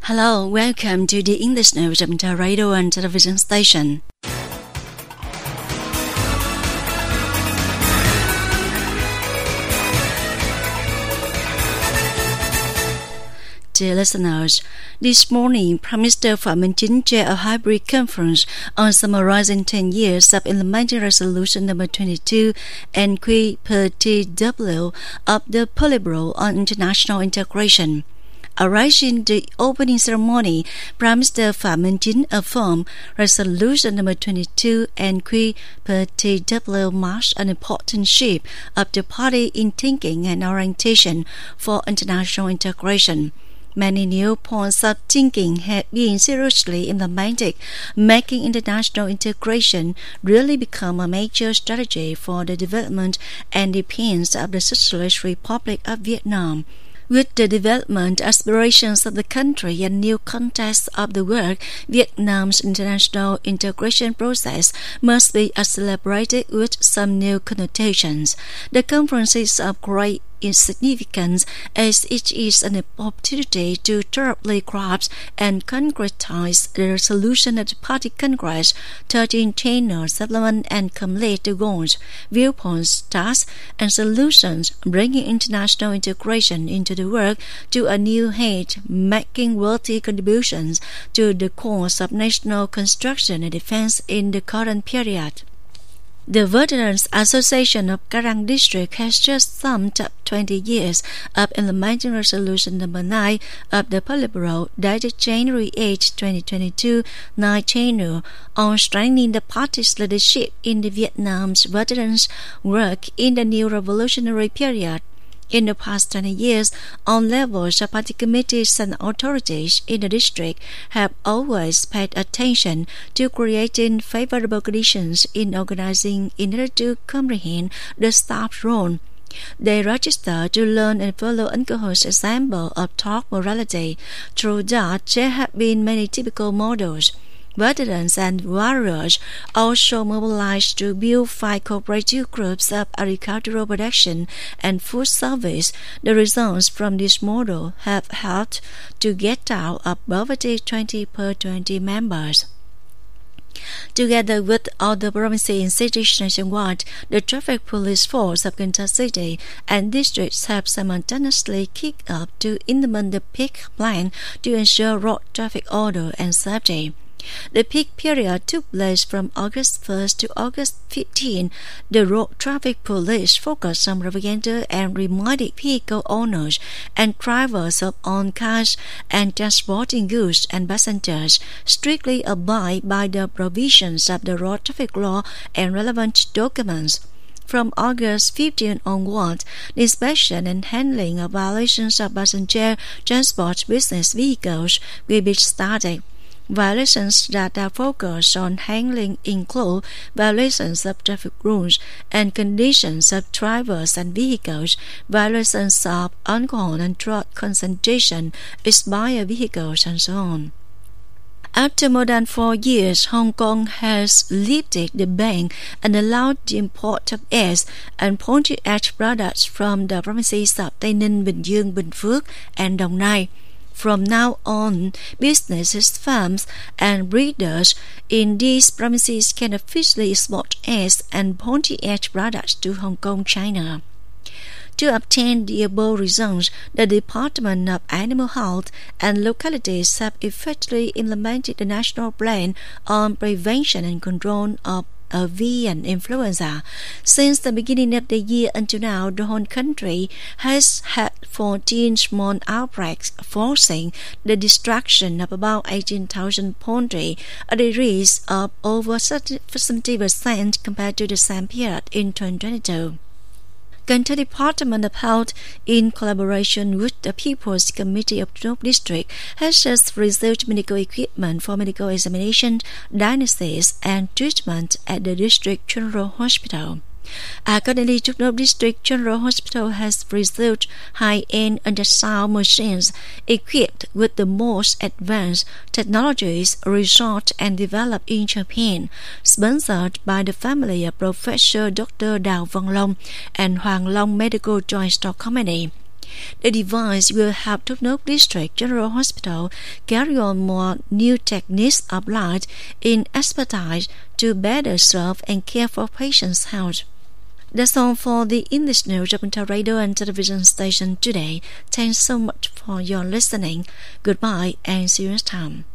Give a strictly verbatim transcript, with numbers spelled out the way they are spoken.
Hello, welcome to the English News of the radio and television station. Dear listeners, this morning, Prime Minister Phạm Minh Chính chaired a hybrid conference on summarizing ten years of implementing Resolution Number twenty-two N Q per T W of the Politburo on International Integration. Arising the opening ceremony, Prime Minister Phạm Minh Chính affirmed Resolution Number twenty-two N Q per T W marks an important shift of the party in thinking and orientation for international integration. Many new points of thinking have been seriously implemented, making international integration really become a major strategy for the development and defense of the Socialist Republic of Vietnam. With the development aspirations of the country and new context of the world, Vietnam's international integration process must be accelerated with some new connotations. The conference is of great significance as it is an opportunity to thoroughly grasp and concretize the resolution of the Party Congress thirteen tenure supplement and complete the goals, viewpoints, tasks, and solutions, bringing international integration into the work to a new height, making worthy contributions to the cause of national construction and defense in the current period. The Veterans Association of Garang District has just summed up twenty years of implementing Resolution Number nine of the Politburo dated January eighth, twenty twenty-two, nine tenure on strengthening the party's leadership in the Vietnam's veterans' work in the new revolutionary period. In the past twenty years, all levels of party committees and authorities in the district have always paid attention to creating favorable conditions in organizing in order to comprehend the staff's role. They register to learn and follow unconscious example of talk morality. Through that, there have been many typical models. Veterans and warriors also mobilized to build five cooperative groups of agricultural production and food service. The results from this model have helped to get out of poverty twenty per twenty members. Together with other provinces and cities nationwide, the traffic police force of Can Tho City and districts have simultaneously kicked up to implement the peak plan to ensure road traffic order and safety. The peak period took place from August first to August fifteenth. The road traffic police focused on propaganda and reminded vehicle owners and drivers of own cars and transporting goods and passengers strictly abide by the provisions of the road traffic law and relevant documents. From August fifteenth onward, the inspection and handling of violations of passenger transport business vehicles will be started. Violations that are focused on handling include violations of traffic rules and conditions of drivers and vehicles, violations of alcohol and drug concentration, expired vehicles, and so on. After more than four years, Hong Kong has lifted the ban and allowed the import of eggs and poultry-edge products from the provinces of Tây Ninh, Bình Dương, Bình Phước, and Đồng Nai. From now on, businesses, farms, and breeders in these provinces can officially export eggs and poultry-edge products to Hong Kong, China. To obtain the above results, the Department of Animal Health and localities have effectively implemented the National Plan on Prevention and Control of avian influenza. Since the beginning of the year until now, the whole country has had fourteen small outbreaks, forcing the destruction of about eighteen thousand poultry, a decrease of over seventy percent compared to the same period in twenty twenty-two. Can Tho Department of Health, in collaboration with the People's Committee of North District, has just received medical equipment for medical examination, diagnosis, and treatment at the District General Hospital. Accordingly, North District General Hospital has received high-end ultrasound machines equipped with the most advanced technologies researched and developed in Japan, sponsored by the family of Professor Doctor Đào Văn Long and Hoàng Long Medical Joint Stock Company. The device will help Thốt District General Hospital carry on more new techniques applied in expertise to better serve and care for patients' health. That's all for the English news of Inter Radio and Television Station today. Thanks so much for your listening. Goodbye and see you next time.